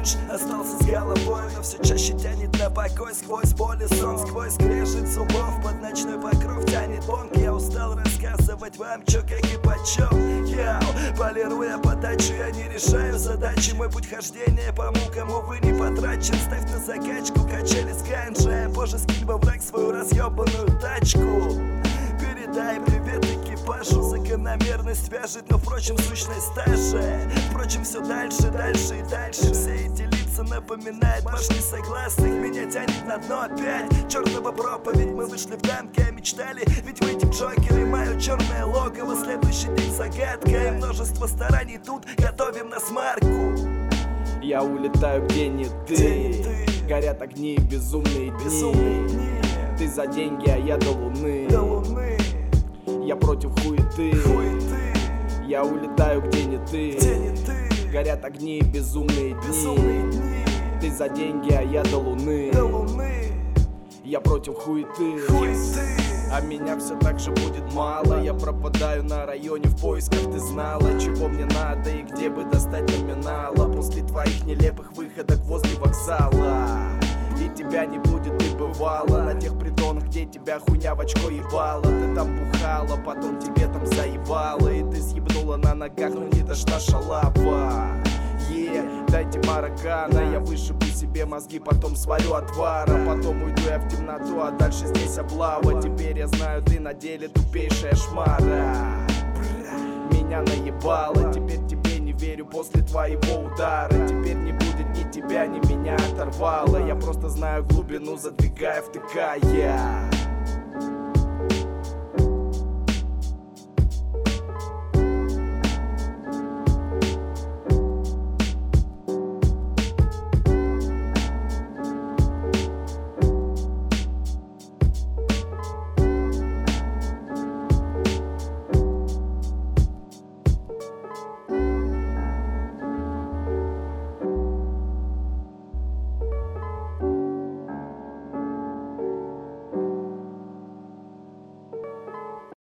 ключ остался с головой, но все чаще тянет на покой. Сквозь боль и сон, сквозь скрежет зубов, под ночной покров тянет бонг. Я устал рассказывать вам, чё, как и почем. Яу, полируя подачу, я не решаю задачи. Мой путь хождения по мукам, увы, не потрачен. Ставь на закачку, качели с ганджем. Позже скинь во враг свою разъебанную тачку. Передай привет экипажу. Закономерность вяжет, но впрочем сущность та же. Впрочем, все дальше, дальше и дальше. Все эти лица напоминают башни согласных. Меня тянет на дно опять чертова проповедь. Мы вышли в дамки, а мечтали ведь выйти в Джокеры. Мое черное логово, следующий день загадка. И множество стараний тут готовим на смарку. Я улетаю, где не ты. Горят огни, безумные дни. Ты за деньги, а я до луны. Я против хуеты. Я улетаю, где не ты. Горят огни, безумные дни. Ты за деньги, а я до луны. Я против хуеты. А меня все так же будет мало. Я пропадаю на районе в поисках. Ты знала, чего мне надо и где бы достать номинала. После твоих нелепых выходок возле вокзала. И тебя не будет, ты бывала на тех притонах, где тебя хуйня в очко ебала. Ты там бухала, потом тебе там заебала. И ты съебнула на ногах, ну не дошла шалава. Дайте маракана, я вышибу себе мозги, потом сварю отвар. А потом уйду я в темноту, а дальше здесь облава. Теперь я знаю, ты на деле тупейшая шмара. Меня наебало, теперь тебе не верю после твоего удара. Теперь не будет ни тебя, ни меня оторвало. Я просто знаю глубину, задвигая, втыкая.